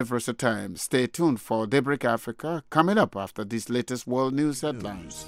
Versatile. Stay tuned for Daybreak Africa coming up after these latest world news headlines.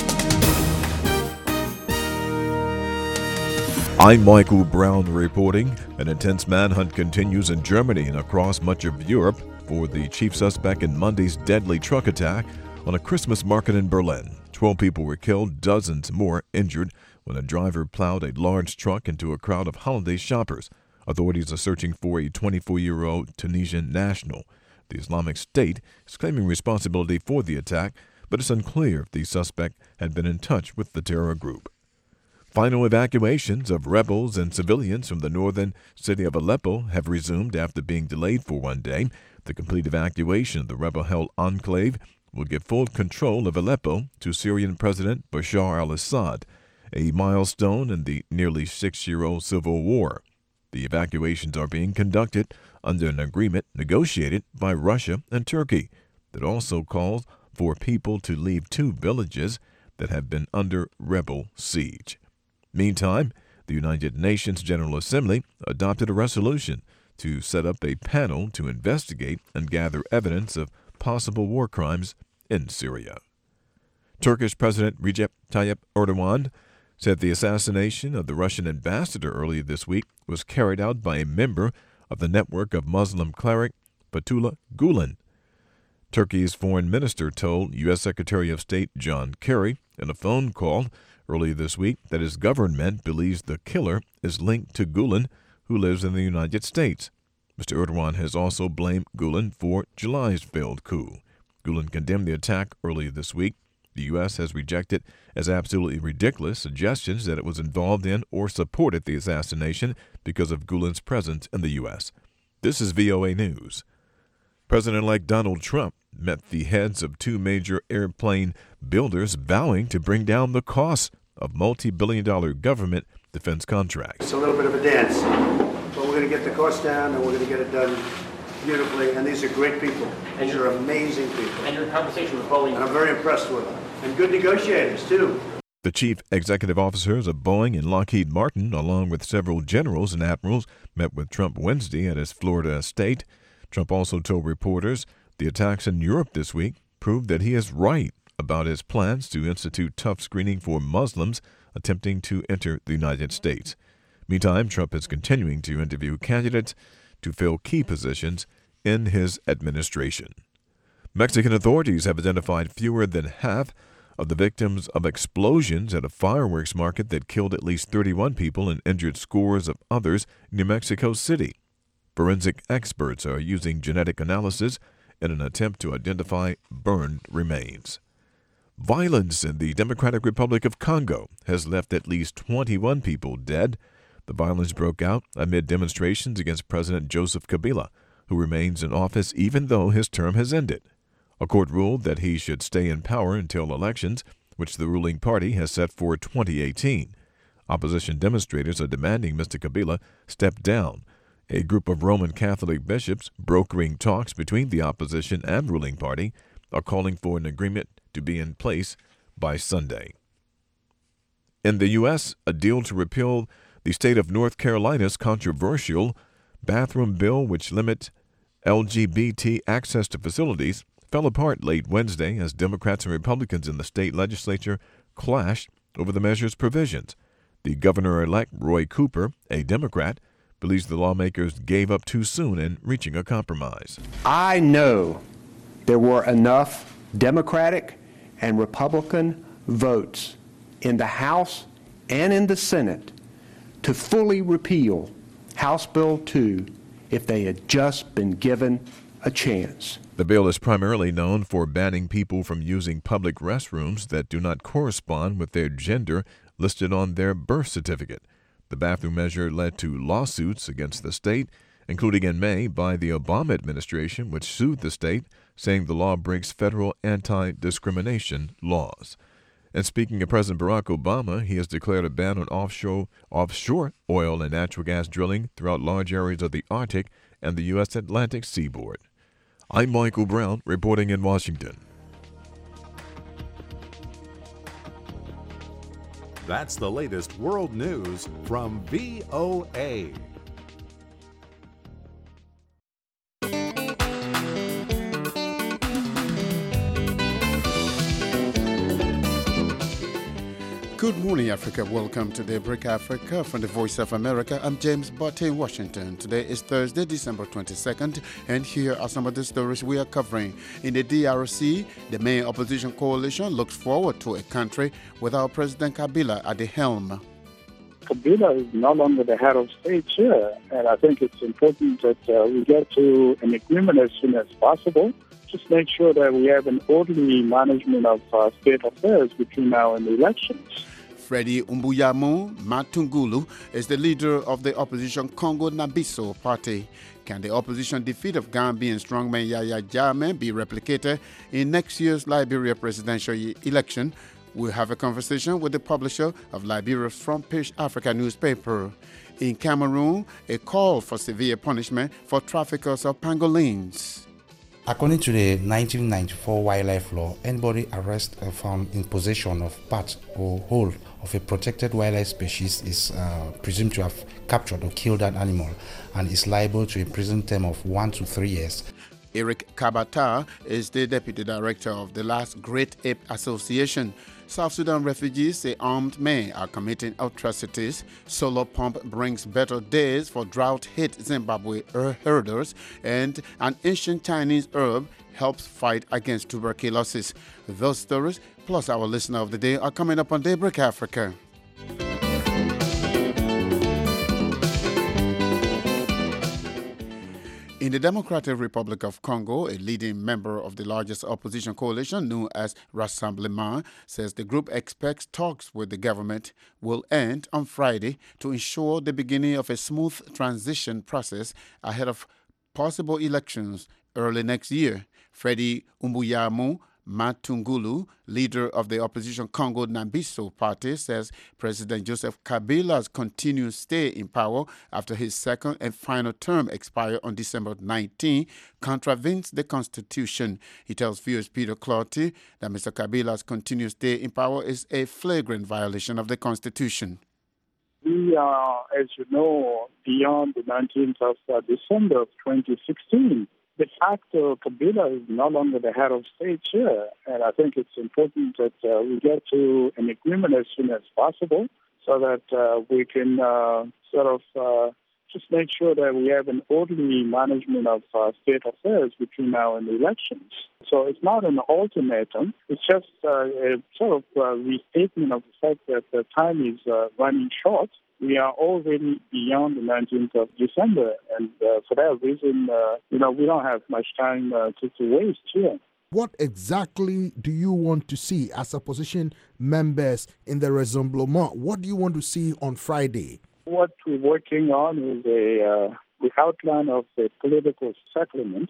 I'm Michael Brown reporting. An intense manhunt continues in Germany and across much of Europe for the chief suspect in Monday's deadly truck attack on a Christmas market in Berlin. 12 people were killed, dozens more injured when a driver plowed a large truck into a crowd of holiday shoppers. Authorities are searching for a 24-year-old Tunisian national. The Islamic State is claiming responsibility for the attack, but it's unclear if the suspect had been in touch with the terror group. Final evacuations of rebels and civilians from the northern city of Aleppo have resumed after being delayed for one day. The complete evacuation of the rebel-held enclave will give full control of Aleppo to Syrian President Bashar al-Assad, a milestone in the nearly 6-year-old civil war. The evacuations are being conducted under an agreement negotiated by Russia and Turkey that also calls for people to leave 2 villages that have been under rebel siege. Meantime, the United Nations General Assembly adopted a resolution to set up a panel to investigate and gather evidence of possible war crimes in Syria. Turkish President Recep Tayyip Erdogan said the assassination of the Russian ambassador earlier this week was carried out by a member of the network of Muslim cleric Fethullah Gulen. Turkey's foreign minister told U.S. Secretary of State John Kerry in a phone call earlier this week that his government believes the killer is linked to Gulen, who lives in the United States. Mr. Erdogan has also blamed Gulen for July's failed coup. Gulen condemned the attack earlier this week. The U.S. has rejected as absolutely ridiculous suggestions that it was involved in or supported the assassination because of Gulen's presence in the U.S. This is VOA News. President-elect Donald Trump met the heads of 2 major airplane builders, vowing to bring down the cost of multi-billion-dollar government defense contracts. It's a little bit of a dance, but we're going to get the cost down and we're going to get it done beautifully. And these are great people. These are amazing people. And your conversation with Boeing. And I'm very impressed with them. And good negotiators, too. The chief executive officers of Boeing and Lockheed Martin, along with several generals and admirals, met with Trump Wednesday at his Florida estate. Trump also told reporters the attacks in Europe this week proved that he is right about his plans to institute tough screening for Muslims attempting to enter the United States. Meantime, Trump is continuing to interview candidates to fill key positions in his administration. Mexican authorities have identified fewer than half of the victims of explosions at a fireworks market that killed at least 31 people and injured scores of others in New Mexico City. Forensic experts are using genetic analysis in an attempt to identify burned remains. Violence in the Democratic Republic of Congo has left at least 21 people dead. The violence broke out amid demonstrations against President Joseph Kabila, who remains in office even though his term has ended. A court ruled that he should stay in power until elections, which the ruling party has set for 2018. Opposition demonstrators are demanding Mr. Kabila step down. A group of Roman Catholic bishops brokering talks between the opposition and ruling party are calling for an agreement to be in place by Sunday. In the U.S., a deal to repeal the state of North Carolina's controversial bathroom bill, which limits LGBT access to facilities, fell apart late Wednesday as Democrats and Republicans in the state legislature clashed over the measure's provisions. The governor-elect, Roy Cooper, a Democrat, believes the lawmakers gave up too soon in reaching a compromise. I know there were enough Democratic and Republican votes in the House and in the Senate to fully repeal House Bill 2 if they had just been given a chance. The bill is primarily known for banning people from using public restrooms that do not correspond with their gender listed on their birth certificate. The bathroom measure led to lawsuits against the state, including in May by the Obama administration, which sued the state, saying the law breaks federal anti-discrimination laws. And speaking of President Barack Obama, he has declared a ban on offshore oil and natural gas drilling throughout large areas of the Arctic and the U.S. Atlantic seaboard. I'm Michael Brown, reporting in Washington. That's the latest world news from VOA. Good morning, Africa. Welcome to Daybreak Africa from the Voice of America. I'm James Butte in Washington. Today is Thursday, December 22nd, and here are some of the stories we are covering. In the DRC, the main opposition coalition looks forward to a country without President Kabila at the helm. Kabila is no longer the head of state here, and I think it's important that we get to an agreement as soon as possible. Just make sure that we have an orderly management of state affairs between now and the elections. Freddie Umbuyamu Matungulu is the leader of the opposition Congo Nabiso party. Can the opposition defeat of Gambian strongman Yahya Jammeh be replicated in next year's Liberia presidential election? We'll have a conversation with the publisher of Liberia's front page Africa newspaper. In Cameroon, a call for severe punishment for traffickers of pangolins. According to the 1994 wildlife law, anybody arrested or found in possession of part or whole of a protected wildlife species is presumed to have captured or killed that animal and is liable to a prison term of 1 to 3 years. Eric Kabata is the deputy director of the last Great Ape Association. South Sudan refugees say armed men are committing atrocities. Solar pump brings better days for drought-hit Zimbabwe herders, and an ancient Chinese herb helps fight against tuberculosis. Those stories, plus our listener of the day, are coming up on Daybreak Africa. In the Democratic Republic of Congo, a leading member of the largest opposition coalition known as Rassemblement says the group expects talks with the government will end on Friday to ensure the beginning of a smooth transition process ahead of possible elections early next year. Freddie Umbuyamu Matungulu, leader of the opposition Congo Nabiso party, says President Joseph Kabila's continued stay in power after his second and final term expired on December 19 contravenes the constitution. He tells viewers Peter Clotty that Mr. Kabila's continued stay in power is a flagrant violation of the constitution. We are, as you know, beyond the 19th of December of 2016. De facto, Kabila is no longer the head of state here, and I think it's important that we get to an agreement as soon as possible so that we can just make sure that we have an orderly management of state affairs between now and the elections. So it's not an ultimatum. It's just a restatement of the fact that the time is running short. We are already beyond the 19th of December, and for that reason, we don't have much time to waste here. What exactly do you want to see as opposition members in the Rassemblement? What do you want to see on Friday? What we're working on is the outline of a political settlement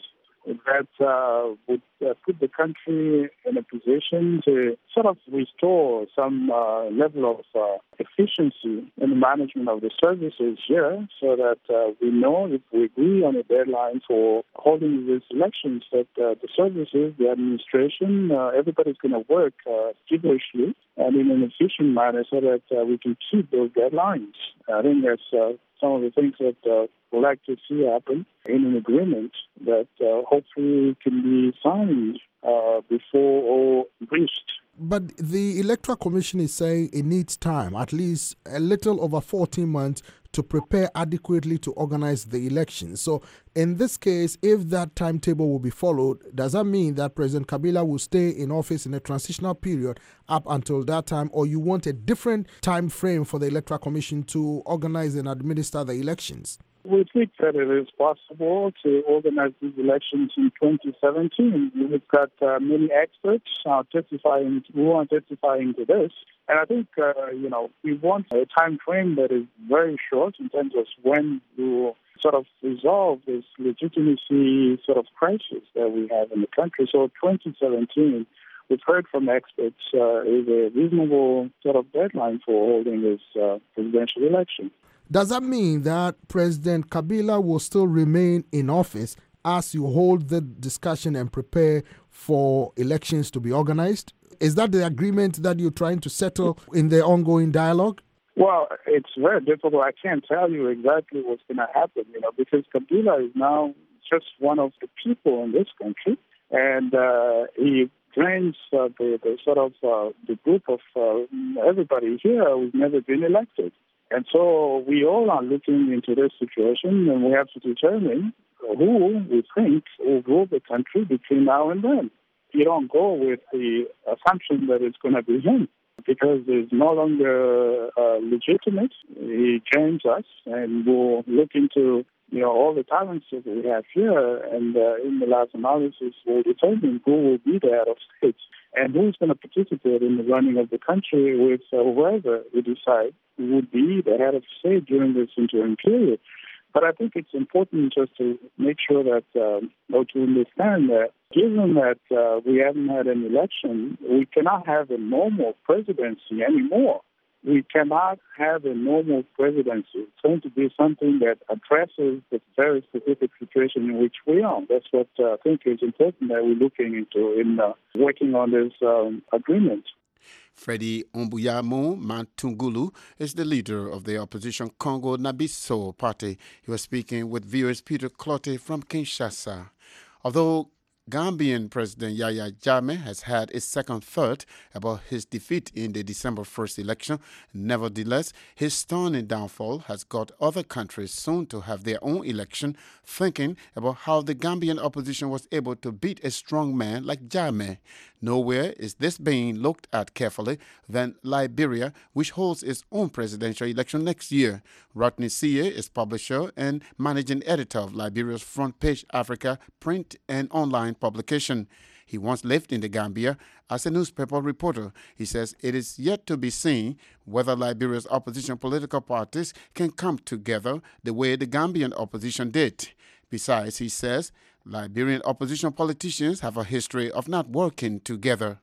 that would put the country in a position to sort of restore some level of efficiency in the management of the services here so that we know if we agree on a deadline for holding these elections that the services, the administration, everybody's going to work feverishly and in an efficient manner so that we can keep those deadlines. I think that's some of the things that we'd like to see happen in an agreement that hopefully can be signed before or reached. But the Electoral Commission is saying it needs time, at least a little over 14 months, to prepare adequately to organize the elections. So in this case, if that timetable will be followed, does that mean that President Kabila will stay in office in a transitional period up until that time, or you want a different time frame for the Electoral Commission to organize and administer the elections? We think that it is possible to organize these elections in 2017. We've got many experts who are testifying to this. And I think, we want a time frame that is very short in terms of when you sort of resolve this legitimacy sort of crisis that we have in the country. So 2017, we've heard from experts, is a reasonable sort of deadline for holding this presidential election. Does that mean that President Kabila will still remain in office as you hold the discussion and prepare for elections to be organized? Is that the agreement that you're trying to settle in the ongoing dialogue? Well, it's very difficult. I can't tell you exactly what's going to happen, because Kabila is now just one of the people in this country, and he strange, the sort of the group of everybody here who's never been elected. And so we all are looking into this situation, and we have to determine who we think will rule the country between now and then. You don't go with the assumption that it's going to be him, because it's no longer legitimate. He joins us, and we'll look into all the talents that we have here, and in the last analysis, we'll determine who will be the head of state and who's going to participate in the running of the country with whoever we decide would be the head of state during this interim period. But I think it's important just to make sure that, or to understand that, given that we haven't had an election, we cannot have a normal presidency anymore. We cannot have a normal presidency. It's going to be something that addresses the very specific situation in which we are. That's what I think is important that we're looking into in working on this agreement. Freddy Ombuyamo Mantungulu is the leader of the opposition Congo Nabiso party. He was speaking with viewers Peter Clotte from Kinshasa. Although Gambian President Yahya Jammeh has had a second thought about his defeat in the December 1st election. Nevertheless, his stunning downfall has got other countries soon to have their own election thinking about how the Gambian opposition was able to beat a strong man like Jammeh. Nowhere is this being looked at carefully than Liberia, which holds its own presidential election next year. Rodney Siye is publisher and managing editor of Liberia's Front Page Africa print and online publication. He once lived in the Gambia as a newspaper reporter. He says it is yet to be seen whether Liberia's opposition political parties can come together the way the Gambian opposition did. Besides, he says, Liberian opposition politicians have a history of not working together.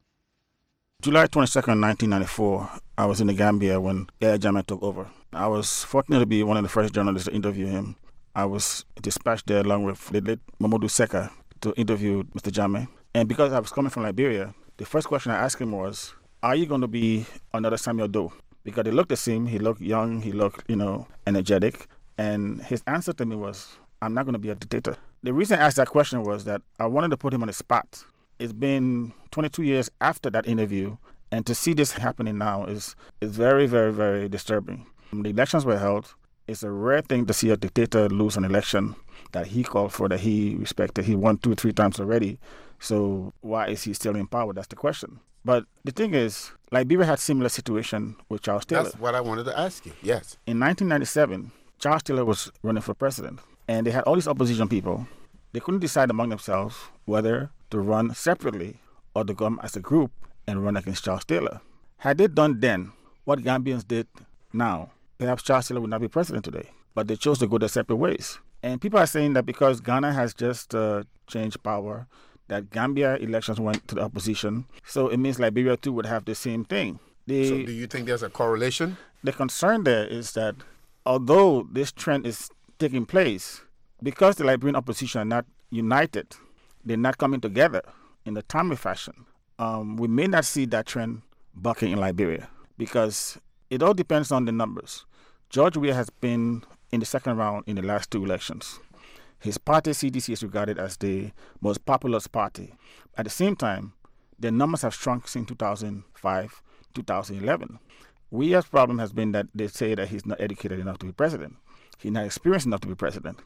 July 22nd, 1994, I was in the Gambia when Yahya Jammeh took over. I was fortunate to be one of the first journalists to interview him. I was dispatched there along with the late Mamadou Seka to interview Mr. Jammeh. And because I was coming from Liberia, the first question I asked him was, are you going to be another Samuel Doe? Because they looked the same, he looked young, he looked, energetic. And his answer to me was, I'm not going to be a dictator. The reason I asked that question was that I wanted to put him on the spot. It's been 22 years after that interview, and to see this happening now is very, very, very disturbing. The elections were held. It's a rare thing to see a dictator lose an election that he called for, that he respected. He won 2 or 3 times already. So why is he still in power? That's the question. But the thing is, Liberia had similar situation with Charles Taylor. That's what I wanted to ask you, yes. In 1997, Charles Taylor was running for president. And they had all these opposition people. They couldn't decide among themselves whether to run separately or to come as a group and run against Charles Taylor. Had they done then what Gambians did now, perhaps Charles Taylor would not be president today. But they chose to go their separate ways. And people are saying that because Ghana has just changed power, that Gambia elections went to the opposition. So it means Liberia too would have the same thing. So do you think there's a correlation? The concern there is that although this trend is taking place, because the Liberian opposition are not united, they're not coming together in a timely fashion, we may not see that trend bucking in Liberia, because it all depends on the numbers. George Weah has been in the second round in the last 2 elections. His party, CDC, is regarded as the most populous party. At the same time, their numbers have shrunk since 2005, 2011. Weah's problem has been that they say that he's not educated enough to be president. He's not experienced enough to be president.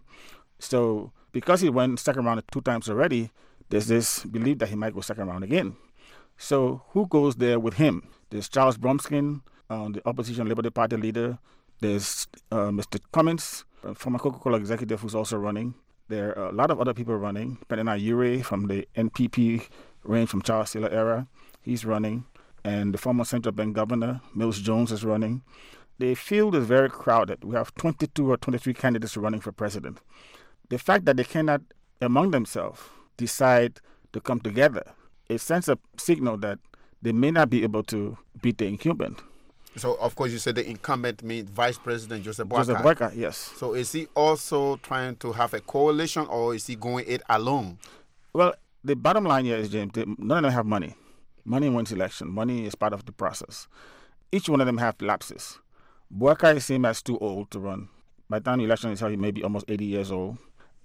So because he went second round 2 times already, there's this belief that he might go second round again. So who goes there with him? There's Charles Bromskin, the opposition Liberty Party leader. There's Mr. Cummins, former Coca-Cola executive, who's also running. There are a lot of other people running. Penina Ure from the NPP range from Charles Taylor era, he's running. And the former central bank governor, Mills Jones, is running. The field is very crowded. We have 22 or 23 candidates running for president. The fact that they cannot, among themselves, decide to come together, it sends a signal that they may not be able to beat the incumbent. So, of course, you said the incumbent means Vice President Joseph Boakai. Joseph Boakai, yes. So is he also trying to have a coalition, or is he going it alone? Well, the bottom line here is, James, none of them have money. Money wins election. Money is part of the process. Each one of them have lapses. Boakai is seen as too old to run. By the time the election is held, he may be almost 80 years old.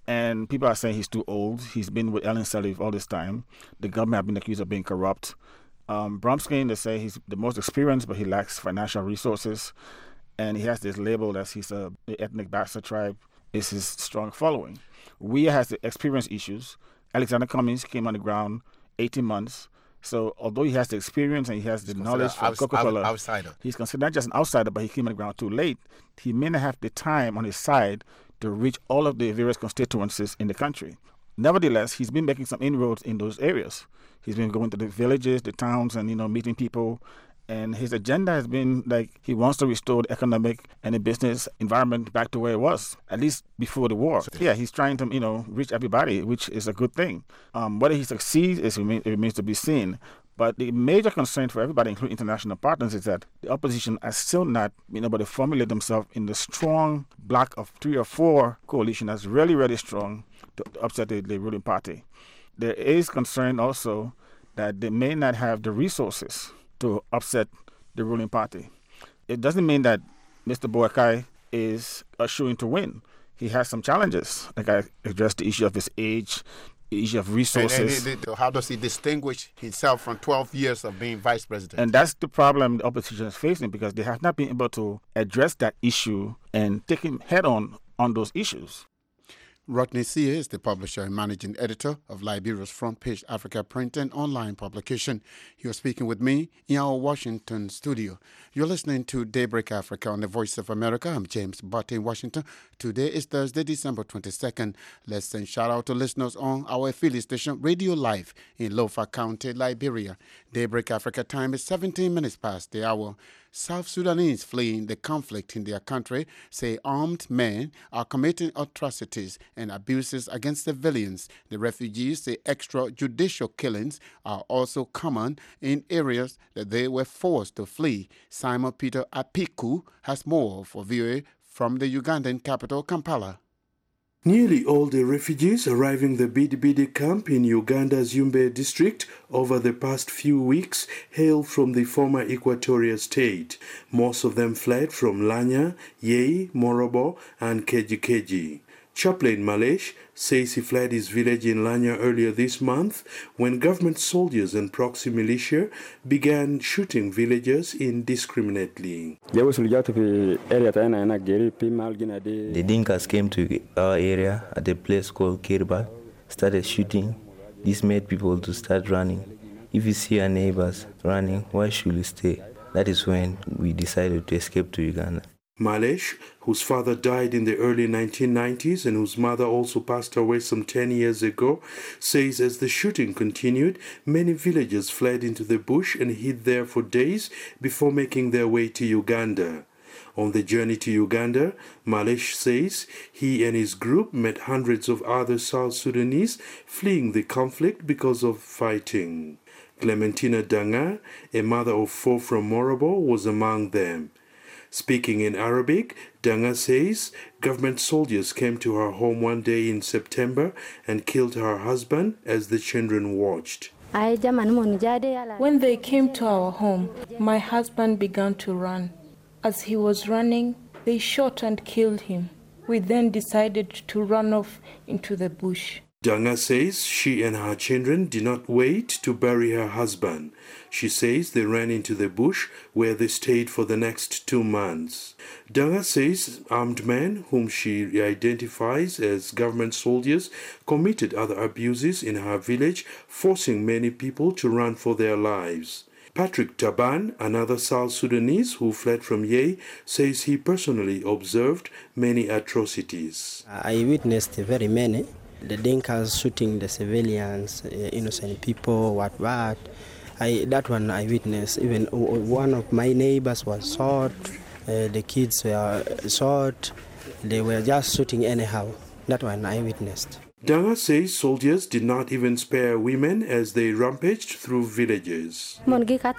And people are saying he's too old. He's been with Ellen Sirleaf all this time. The government have been accused of being corrupt. Bromsky, they say he's the most experienced, but he lacks financial resources. And he has this label that he's the ethnic bastard tribe is his strong following. Weah has the experience issues. Alexander Cummings came on the ground 18 months. So although he has the experience and he has the knowledge from Coca-Cola, outsider. He's considered not just an outsider, but he came on the ground too late. He may not have the time on his side to reach all of the various constituencies in the country. Nevertheless, he's been making some inroads in those areas. He's been going to the villages, the towns, and meeting people. And his agenda has been like he wants to restore the economic and the business environment back to where it was, at least before the war. Yeah, he's trying to reach everybody, which is a good thing. Whether he succeeds it remains to be seen. But the major concern for everybody, including international partners, is that the opposition has still not been able to formulate themselves in the strong block of 3 or 4 coalition that's really, really strong to upset the ruling party. There is concern also that they may not have the resources to upset the ruling party. It doesn't mean that Mr. Boakai is assuring to win. He has some challenges. Like I addressed the issue of his age, the issue of resources. And how does he distinguish himself from 12 years of being vice president? And that's the problem the opposition is facing, because they have not been able to address that issue and take him head on those issues. Rodney Sia is the publisher and managing editor of Liberia's Front Page Africa print and online publication. You're speaking with me in our Washington studio. You're listening to Daybreak Africa on the Voice of America. I'm James Butt in Washington. Today is Thursday, December 22nd. Let's send shout out to listeners on our affiliate station, Radio Live in Lofa County, Liberia. Daybreak Africa time is 17 minutes past the hour. South Sudanese fleeing the conflict in their country say armed men are committing atrocities and abuses against civilians. The refugees say extrajudicial killings are also common in areas that they were forced to flee. Simon Peter Apiku has more for VOA from the Ugandan capital, Kampala. Nearly all the refugees arriving the Bidibidi camp in Uganda's Yumbe district over the past few weeks hail from the former Equatoria state. Most of them fled from Lanya, Yei, Morobo, and Keji. Chaplain Malesh says he fled his village in Lanya earlier this month when government soldiers and proxy militia began shooting villagers indiscriminately. The Dinkas came to our area at a place called Kirba, started shooting. This made people to start running. If you see our neighbors running, why should we stay? That is when we decided to escape to Uganda. Malesh, whose father died in the early 1990s and whose mother also passed away some 10 years ago, says as the shooting continued, many villagers fled into the bush and hid there for days before making their way to Uganda. On the journey to Uganda, Malesh says he and his group met hundreds of other South Sudanese fleeing the conflict because of fighting. Clementina Danga, a mother of 4 from Morobo, was among them. Speaking in Arabic, Danga says government soldiers came to her home one day in September and killed her husband as the children watched. When they came to our home, my husband began to run. As he was running, they shot and killed him. We then decided to run off into the bush. Danga says she and her children did not wait to bury her husband. She says they ran into the bush where they stayed for the next 2 months. Danga says armed men, whom she identifies as government soldiers, committed other abuses in her village, forcing many people to run for their lives. Patrick Taban, another South Sudanese who fled from Yei, says he personally observed many atrocities. I witnessed very many. The Dinkas shooting the civilians, innocent people, that one I witnessed. Even one of my neighbors was shot, the kids were shot, they were just shooting anyhow. That one I witnessed. Danga says soldiers did not even spare women as they rampaged through villages. The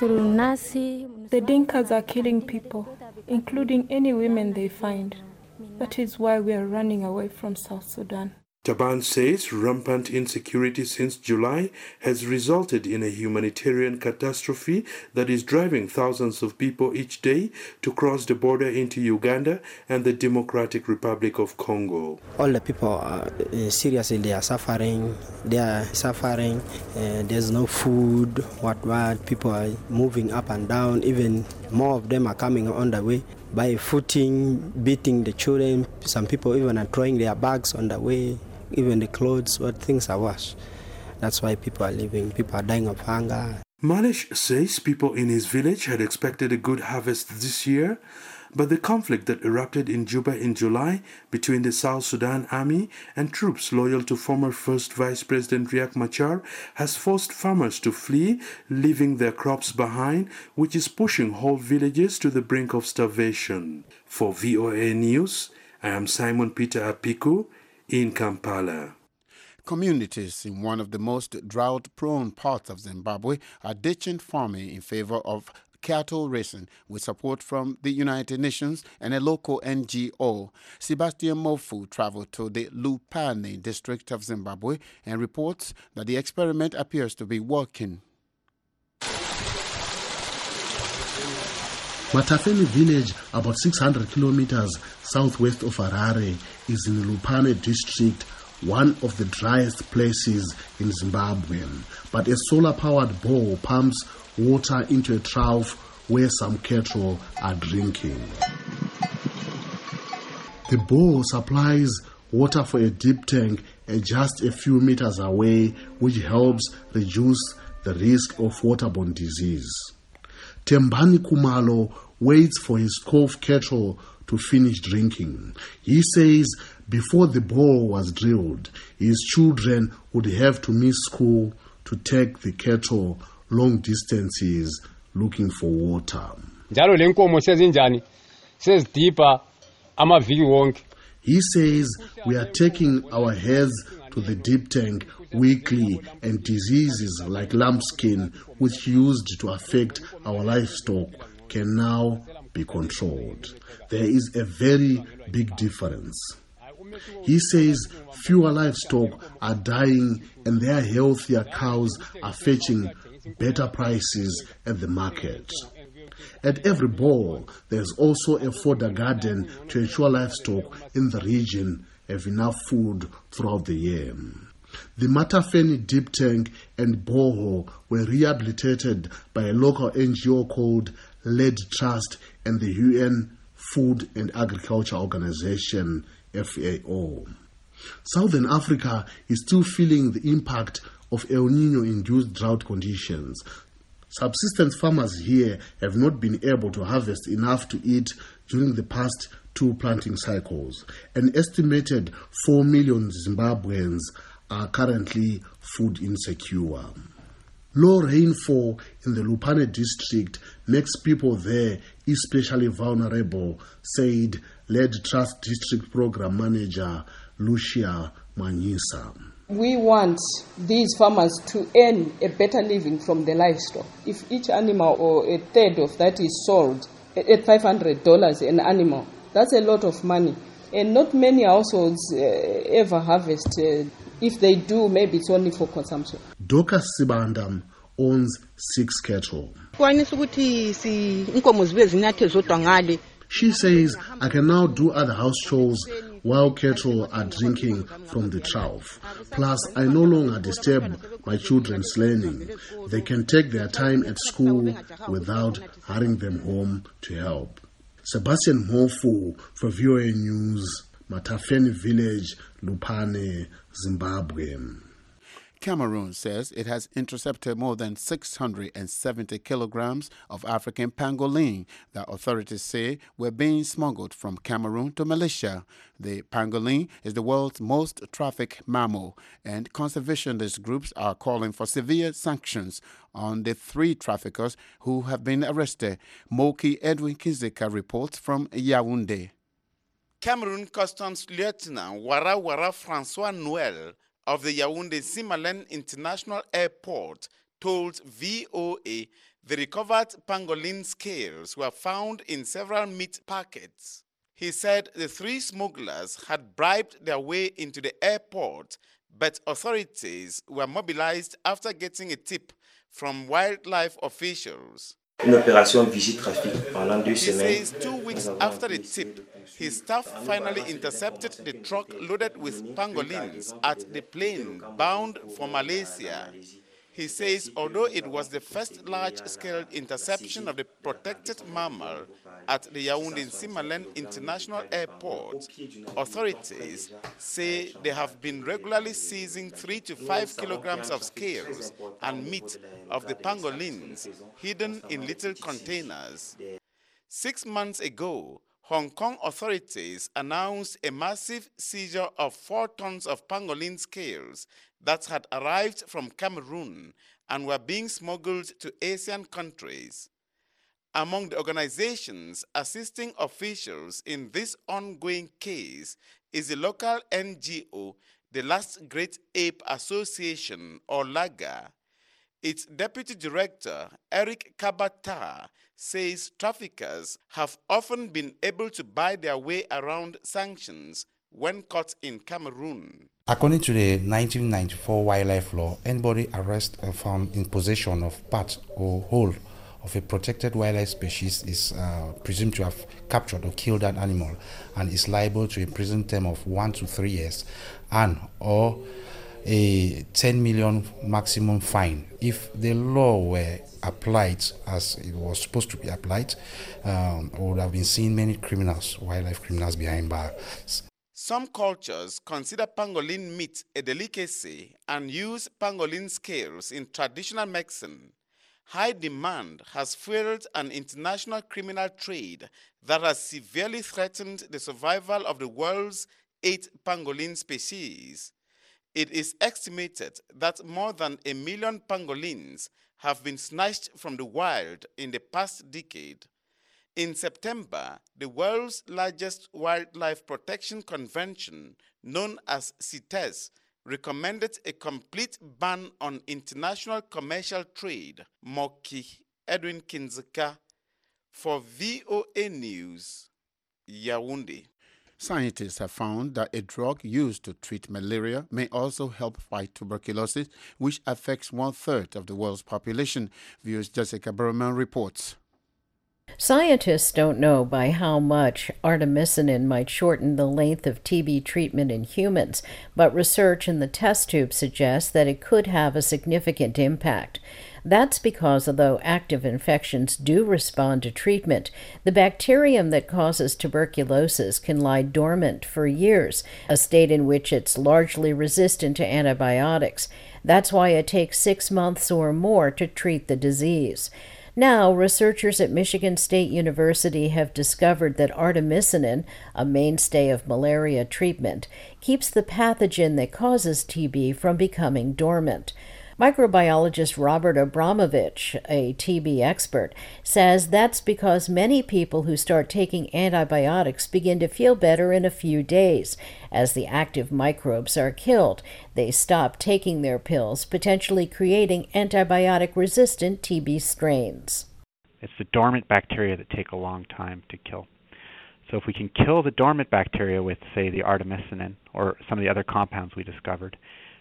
Dinkas are killing people, including any women they find. That is why we are running away from South Sudan. Taban says rampant insecurity since July has resulted in a humanitarian catastrophe that is driving thousands of people each day to cross the border into Uganda and the Democratic Republic of Congo. All the people seriously they are suffering. There's no food. What? People are moving up and down. Even more of them are coming on the way by footing, beating the children. Some people even are throwing their bags on the way. Even the clothes, but things are worse. That's why people are leaving. People are dying of hunger. Malish says people in his village had expected a good harvest this year, but the conflict that erupted in Juba in July between the South Sudan army and troops loyal to former First Vice President Riek Machar has forced farmers to flee, leaving their crops behind, which is pushing whole villages to the brink of starvation. For VOA News, I am Simon Peter Apiku in Kampala. Communities in one of the most drought-prone parts of Zimbabwe are ditching farming in favor of cattle raising with support from the United Nations and a local NGO. Sebastian Mofu traveled to the Lupane district of Zimbabwe and reports that the experiment appears to be working. Matafeni village, about 600 kilometers southwest of Harare, is in Lupane district, one of the driest places in Zimbabwe. But a solar-powered bore pumps water into a trough where some cattle are drinking. The bore supplies water for a deep tank just a few meters away, which helps reduce the risk of waterborne disease. Tembani Kumalo waits for his 12 cattle to finish drinking. He says before the bore was drilled, his children would have to miss school to take the cattle long distances looking for water. He says we are taking our herds to the deep tank weekly, and diseases like lambskin, which used to affect our livestock, can now be controlled. There is a very big difference. He says fewer livestock are dying and their healthier cows are fetching better prices at the market. At every bore, there's also a fodder garden to ensure livestock in the region have enough food throughout the year. The Matafeni deep tank and borehole were rehabilitated by a local NGO called Lead Trust and the UN Food and Agriculture Organization, FAO. Southern Africa is still feeling the impact of El Nino-induced drought conditions. Subsistence farmers here have not been able to harvest enough to eat during the past 2 planting cycles. An estimated 4 million Zimbabweans are currently food insecure. Low rainfall in the Lupane district makes people there especially vulnerable, said Lead Trust District Program Manager Lucia Manyisa. We want these farmers to earn a better living from the livestock. If each animal or a third of that is sold at $500 an animal, that's a lot of money. And not many households ever harvest. If they do, maybe it's only for consumption. Dorcas Sibandam owns 6 cattle. She says, I can now do other house chores while cattle are drinking from the trough. Plus, I no longer disturb my children's learning. They can take their time at school without hurrying them home to help. Sebastian Mofu for VOA News, Matafeni Village, Lupane, Zimbabwe. Cameroon says it has intercepted more than 670 kilograms of African pangolin that authorities say were being smuggled from Cameroon to Malaysia. The pangolin is the world's most trafficked mammal, and conservationist groups are calling for severe sanctions on the 3 traffickers who have been arrested. Moki Edwin Kizika reports from Yaoundé. Cameroon Customs Lieutenant Wara Francois Noël of the Yaoundé-Simalène International Airport told VOA the recovered pangolin scales were found in several meat packets. He said the three smugglers had bribed their way into the airport, but authorities were mobilized after getting a tip from wildlife officials. He says 2 weeks after the tip, his staff finally intercepted the truck loaded with pangolins at the plane bound for Malaysia. He says although it was the first large-scale interception of the protected mammal at the Yaoundé-Simalène International Airport, authorities say they have been regularly seizing 3 to 5 kilograms of scales and meat of the pangolins hidden in little containers. 6 months ago, Hong Kong authorities announced a massive seizure of 4 tons of pangolin scales that had arrived from Cameroon and were being smuggled to Asian countries. Among the organizations assisting officials in this ongoing case is the local NGO, the Last Great Ape Association, or LAGA. Its deputy director, Eric Kabata, says traffickers have often been able to buy their way around sanctions when caught in Cameroon. According to the 1994 wildlife law, anybody arrested or found in possession of part or whole of a protected wildlife species is presumed to have captured or killed that animal and is liable to a prison term of 1 to 3 years and or a 10 million maximum fine. If the law were applied as it was supposed to be applied, we would have been seeing many criminals, wildlife criminals, behind bars. Some cultures consider pangolin meat a delicacy and use pangolin scales in traditional medicine. High demand has fueled an international criminal trade that has severely threatened the survival of the world's 8 pangolin species. It is estimated that more than 1 million pangolins have been snatched from the wild in the past decade. In September, the world's largest wildlife protection convention, known as CITES, recommended a complete ban on international commercial trade. Moki Edwin Kinzeka for VOA News, Yaoundé. Scientists have found that a drug used to treat malaria may also help fight tuberculosis, which affects 1/3 of the world's population. Viewers Jessica Berman reports. Scientists don't know by how much artemisinin might shorten the length of TB treatment in humans, but research in the test tube suggests that it could have a significant impact. That's because although active infections do respond to treatment, the bacterium that causes tuberculosis can lie dormant for years, a state in which it's largely resistant to antibiotics. That's why it takes 6 months or more to treat the disease. Now, researchers at Michigan State University have discovered that artemisinin, a mainstay of malaria treatment, keeps the pathogen that causes TB from becoming dormant. Microbiologist Robert Abramovich, a TB expert, says that's because many people who start taking antibiotics begin to feel better in a few days. As the active microbes are killed, they stop taking their pills, potentially creating antibiotic-resistant TB strains. It's the dormant bacteria that take a long time to kill. So if we can kill the dormant bacteria with, say, the artemisinin or some of the other compounds we discovered,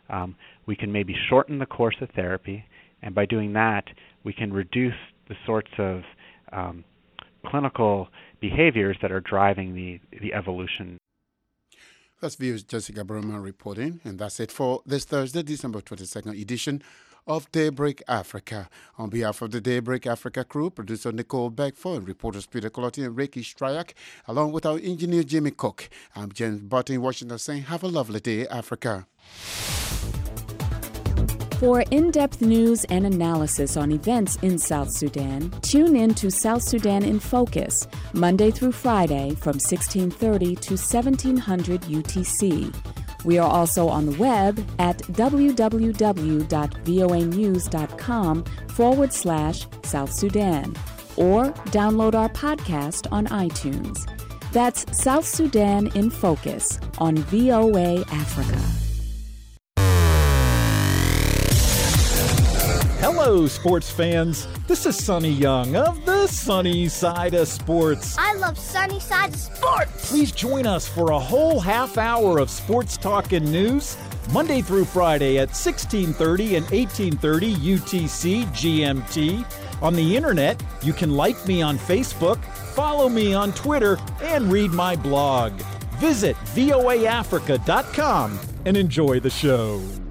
we can maybe shorten the course of therapy, and by doing that, we can reduce the sorts of clinical behaviors that are driving the evolution. That's Viewers Jessica Berman reporting, and that's it for this Thursday, December 22nd edition of Daybreak Africa. On behalf of the Daybreak Africa crew, producer Nicole Beckford, and reporters Peter Collotti and Ricky Stryak, along with our engineer Jimmy Cook, I'm James Button in Washington saying have a lovely day, Africa. For in-depth news and analysis on events in South Sudan, tune in to South Sudan in Focus, Monday through Friday from 1630 to 1700 UTC. We are also on the web at www.voanews.com/South Sudan or download our podcast on iTunes. That's South Sudan in Focus on VOA Africa. Hello, sports fans. This is Sonny Young of the Sunny Side of Sports. I love Sunny Side of Sports. Please join us for a whole half hour of sports talk and news, Monday through Friday at 1630 and 1830 UTC GMT. On the internet, you can like me on Facebook, follow me on Twitter, and read my blog. Visit voaafrica.com and enjoy the show.